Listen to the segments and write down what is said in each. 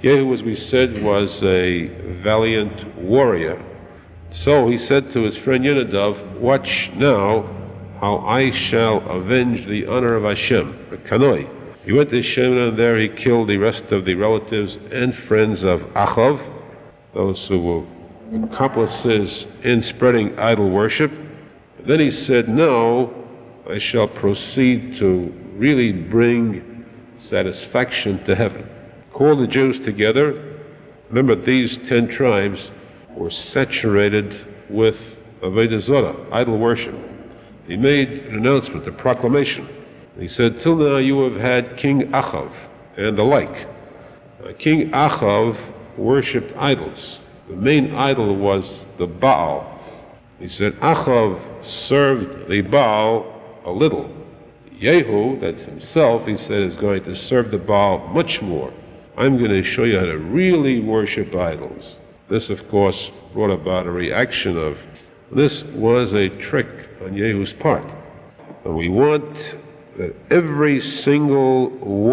Yehu, as we said, was a valiant warrior. So he said to his friend Yonadav, watch now how I shall avenge the honor of Hashem, the Kanoi. He went to Shemna, and there he killed the rest of the relatives and friends of Achav, those who were accomplices in spreading idol worship. And then he said, now I shall proceed to really bring satisfaction to heaven. Call the Jews together. Remember, these 10 tribes were saturated with Avodah Zarah, idol worship. He made an announcement, a proclamation. He said, till now you have had King Achav and the like. King Achav worshipped idols. The main idol was the Baal. He said, Achav served the Baal a little. Yehu, that's himself, he said, is going to serve the Baal much more. I'm going to show you how to really worship idols. This, of course, brought about a reaction of, this was a trick on Yehu's part. And we want that every single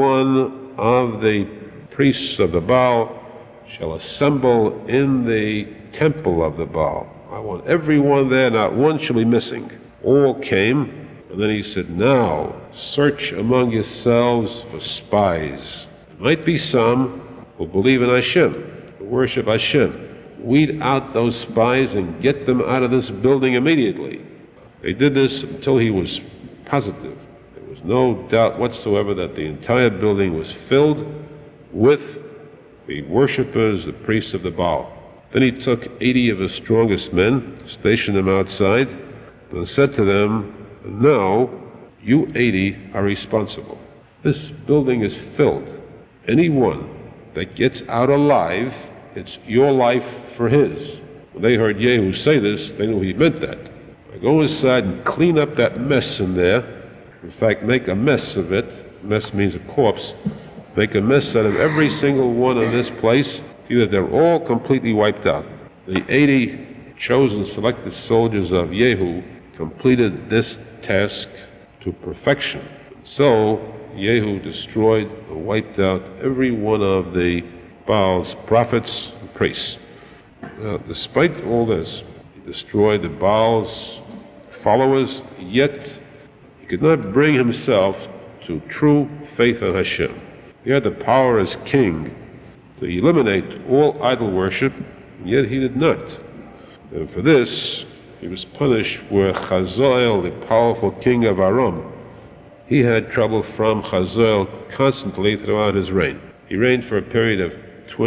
one of the priests of the Baal shall assemble in the temple of the Baal. I want everyone there, not one shall be missing. All came, and then he said, now search among yourselves for spies. There might be some who believe in Hashem, who worship Hashem. Weed out those spies and get them out of this building immediately. They did this until he was positive. There was no doubt whatsoever that the entire building was filled with the worshippers, the priests of the Baal. Then he took 80 of his strongest men, stationed them outside, and said to them, now you 80 are responsible. This building is filled. Anyone that gets out alive, it's your life for his. When they heard Yehu say this, they knew he meant that. Go inside and clean up that mess in there. In fact, make a mess of it. Mess means a corpse. Make a mess out of every single one in this place. See that they're all completely wiped out. The 80 chosen, selected soldiers of Yehu completed this task to perfection. So Yehu destroyed or wiped out every one of the Baal's prophets and priests. Now, despite all this, he destroyed the Baal's followers, yet he could not bring himself to true faith in Hashem. He had the power as king to eliminate all idol worship, and yet he did not. And for this, he was punished where Hazael, the powerful king of Aram, he had trouble from Hazael constantly throughout his reign. He reigned for a period of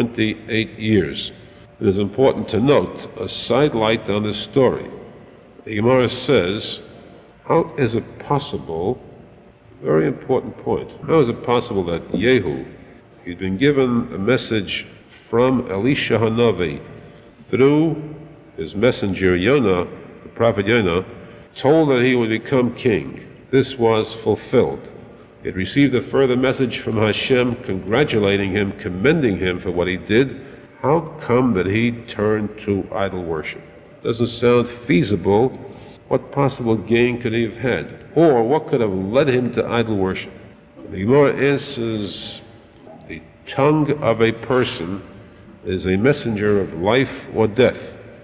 28 years. It is important to note a sidelight on this story. The Gemara says, how is it possible, very important point, how is it possible that Yehu, he'd been given a message from Elisha Hanavi through his messenger Yonah, the prophet Yonah, told that he would become king. This was fulfilled. He had received a further message from Hashem congratulating him, commending him for what he did. How come that he turned to idol worship? Doesn't sound feasible. What possible gain could he have had? Or what could have led him to idol worship? The Gemara answers, the tongue of a person is a messenger of life or death.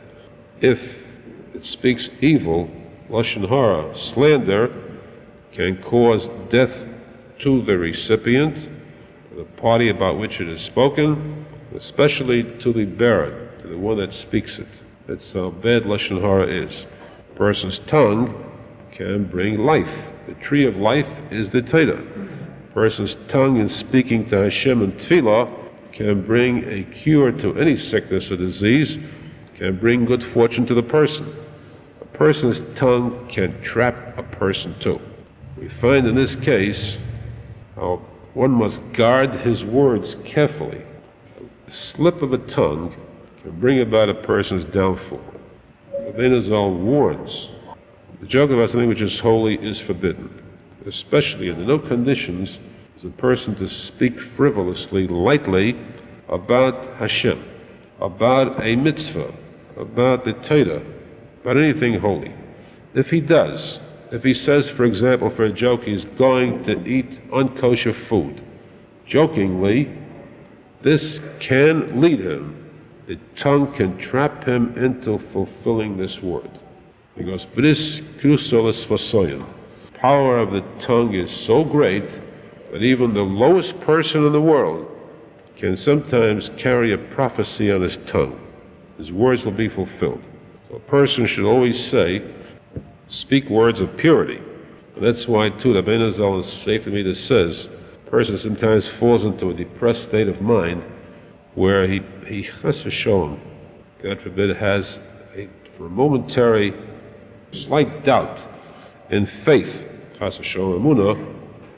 If it speaks evil, lashon hara, slander, can cause death to the recipient, to the party about which it is spoken, especially to the bearer, to the one that speaks it. That's how bad lashon hara is. A person's tongue can bring life. The tree of life is the Torah. A person's tongue in speaking to Hashem and Tefillah can bring a cure to any sickness or disease, can bring good fortune to the person. A person's tongue can trap a person too. We find in this case how one must guard his words carefully. The slip of a tongue can bring about a person's downfall. Rabbeinu Zal warns, the joke about something which is holy is forbidden, especially under no conditions is a person to speak frivolously, lightly about Hashem, about a mitzvah, about the Torah, about anything holy. If he does, if he says, for example, for a joke, he's going to eat unkosher food, jokingly, this can lead him. The tongue can trap him into fulfilling this word. Because bris crusolis vasoyim. Power of the tongue is so great that even the lowest person in the world can sometimes carry a prophecy on his tongue. His words will be fulfilled. So a person should always speak words of purity. And that's why, too, the Rabbeinu Zal Sefer Midah says, a person sometimes falls into a depressed state of mind where he chas v'sholom, God forbid, has for a momentary slight doubt in faith, chas v'sholom emunah,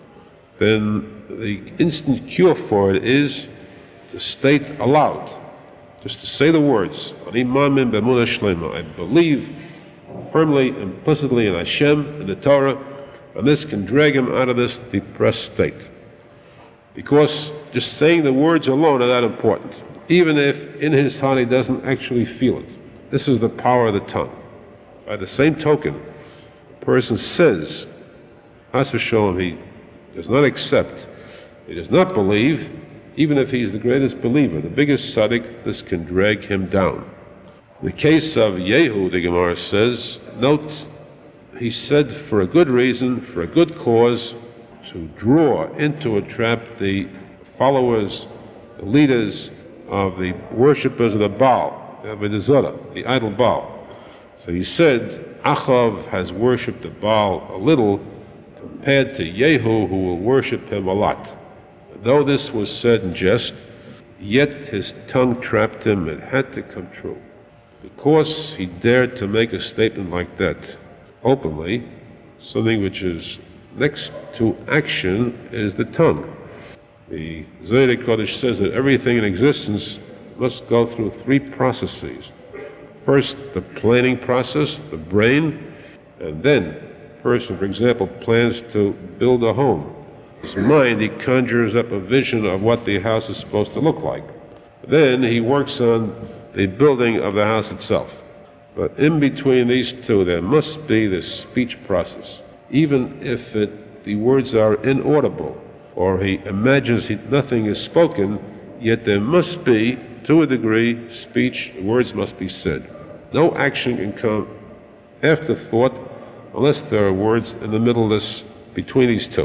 then the instant cure for it is to state aloud, just to say the words, Ani Ma'amin b'emunah shlema, I believe firmly, implicitly in Hashem, in the Torah, and this can drag him out of this depressed state. Because just saying the words alone are not important, even if in his heart he doesn't actually feel it. This is the power of the tongue. By the same token, a person says, Chas v'sholom, he does not accept, he does not believe, even if he is the greatest believer, the biggest tzaddik, this can drag him down. In the case of Yehu, the Gemara says, note, he said for a good reason, for a good cause, to draw into a trap the followers, the leaders of the worshippers of the Baal, the idol Baal. So he said, Achav has worshipped the Baal a little compared to Yehu, who will worship him a lot. Though this was said in jest, yet his tongue trapped him. It had to come true. Because he dared to make a statement like that openly, something which is next to action is the tongue. The Zohar Kodesh says that everything in existence must go through three processes. First, the planning process, the brain, and then a person, for example, plans to build a home. His mind, he conjures up a vision of what the house is supposed to look like. Then he works on the building of the house itself. But in between these two, there must be this speech process. Even if the words are inaudible, or he imagines nothing is spoken, yet there must be, to a degree, speech, words must be said. No action can come after thought unless there are words in the middle of this, between these two.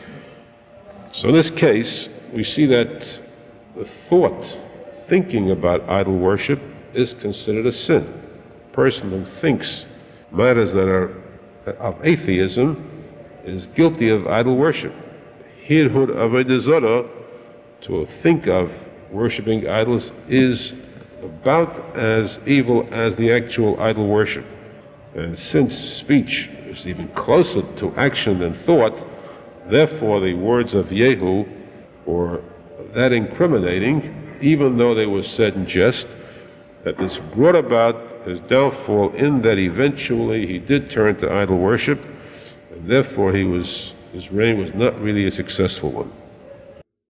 So in this case, we see that the thought, thinking about idol worship, is considered a sin. A person who thinks matters that are of atheism is guilty of idol worship. Hirhud avodah zarah, to think of worshipping idols, is about as evil as the actual idol worship. And since speech is even closer to action than thought, therefore the words of Yehu were that incriminating, even though they were said in jest, that this brought about his downfall in that eventually he did turn to idol worship, and therefore his reign was not really a successful one.